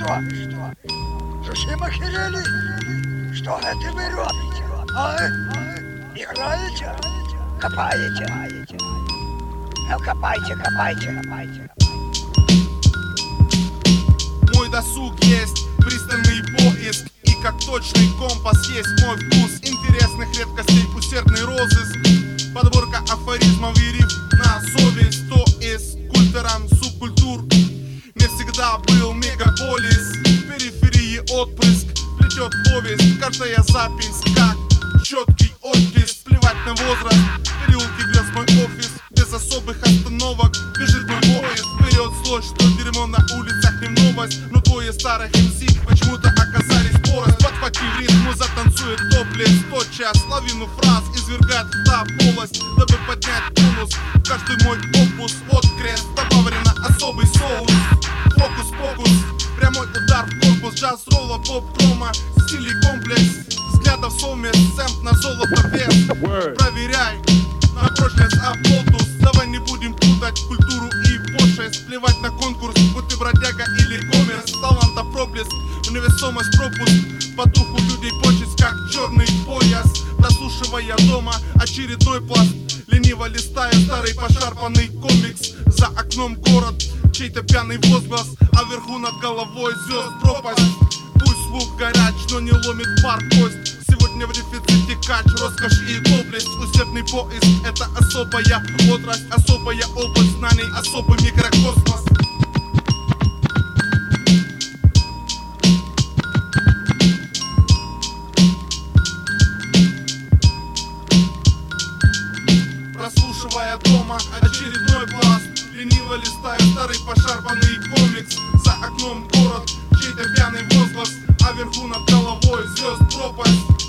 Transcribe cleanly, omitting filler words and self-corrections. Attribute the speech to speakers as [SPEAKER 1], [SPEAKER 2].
[SPEAKER 1] что? Совсем охерели? Что это вы робите? Играете? Копаете? Ну копайте.
[SPEAKER 2] Мой досуг есть пристальный поиск, и как точный компас есть мой вкус интересных редкостей, усердный розыск, подборка афоризмов и рифм на совесть. То есть культурам субкультур не всегда был мегаполис, в периферии отпрыск плетет повесть, каждая запись как четкий отпись. Плевать на возраст, в переулке грез мой офис, без особых остановок бежит мой поезд. Вперед злость, что дерьмо на улицах не новость, но двое старых МС почему-то оказались порость. Подхватив ритм, затанцует топлес тотчас, лавину фраз извергает та полость, дабы поднять тонус. Каждый мой опус, вот крест, добавлено особый соус. Фокус-покус, прямой удар в корпус, джаз-ролла, поп-промо, стиль и комплекс, взглядов совмест, сэмп на золото вес. Проверяй на прочность оплотус, давай не будем путать культуру и пошлость. Плевать на конкурс, будь ты бродяга или коммерс, таланта проблеск, невесомость пропуск, по духу людей почесть как черный пояс. Прослушивая дома очередной пласт, лениво листая старый пошарпанный комикс. За окном город, чей-то пьяный возглас, а вверху над головой звезд пропасть. Пусть слух горяч, но не ломит пар кость. Сегодня в дефиците кач, роскошь и доблесть. Усердный поиск — это особая отрасль, особая область знаний, особый микрокосмос. Прослушивая дома очередной пласт, лениво листая старый пошарпанный комикс. За окном город, чей-то пьяный возглас, а вверху над головой звезд пропасть.